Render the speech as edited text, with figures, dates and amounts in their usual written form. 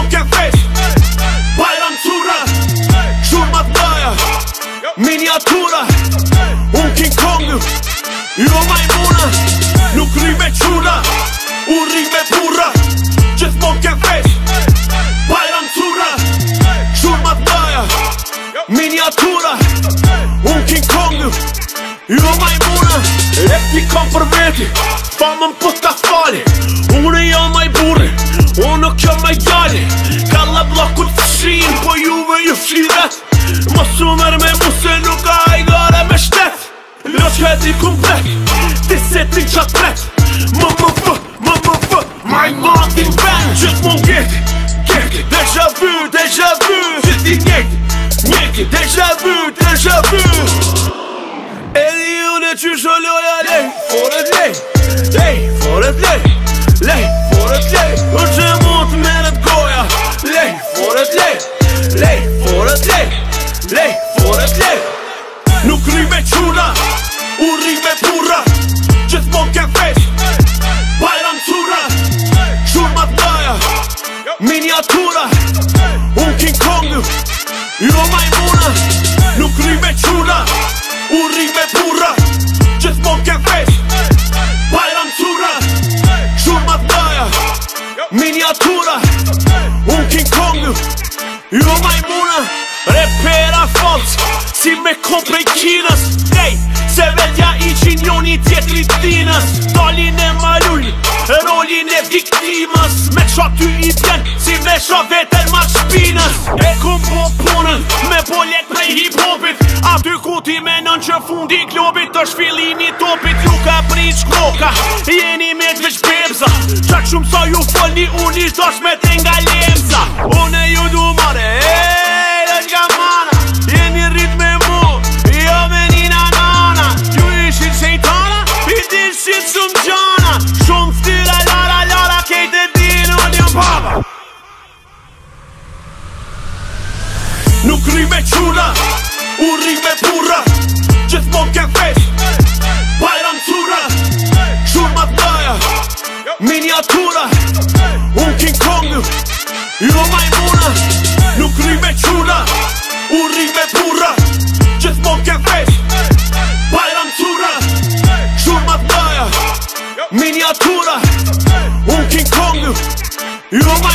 ke vesh Bajram Cura Shurmat Daja Miniatura Unë King Kongu Jo majmuna Nuk ri me qura U ri me burra Gjithmon ke vesh Bajram Cura Shurmat Daja Miniatura Unë King Kongu Jo majmuna Repti kam për veti Famën po ta fali Unë jam maj burri Unë nuk jam maj gjalli Kalla blokut fshin Po juve ju fshiret Mos u merr me mu se nuk ka hajgare me shtet Loq heti komplet Ti se ti qat pret Maj matin ben Gjithmon geti Deja vu Gjithi njeti Deja vu Edhi unë e qysho loja lej Foret lej Foret lej Unë që mund të meret goja Lej Foret lej Nuk ri me qura U ri me burra Gjithmon ke vesh Bajram Cura Shurmat Daja Miniatura Unë King Kongu Jo majmuna Nuk ri me qura U ri me burra Gjithmon ke vesh Bajram Cura Shurmat Daja Miniatura Unë King Kongu Jo majmuna Repera falc Si me kom prej Kinës Se vetja I qinjoni tjetri tinës Dalin e malull Rolin e viktimës Me qa ty I bjen Si me qa vetën ma shpinës E kom po punën Me boljet prej hip-hopit A ty ku ti menon që fundi klubit është fillimi topit Ju ka prit shkoka Jeni me t'veç bebza Qak shumë sa ju folni unë ish dosh me t'enga lemza Unë e ju du mare Lëq nga mana Jeni rrit me mu Jo me nina nana Ju ishit shejtana I dishit shumë gjana Shumë ftyra lara Kejt e din unë jam baba Nuk ri me qura U ri me burra Gjithmon ke vesh Bajram Cura Shurmat Daja Miniatura Unë King Kongu Jo majmuna Nuk ri me qura U ri me burra Gjithmon ke vesh Bajram Cura Shurmat Daja Miniatura Unë King Kongu Jo majmuna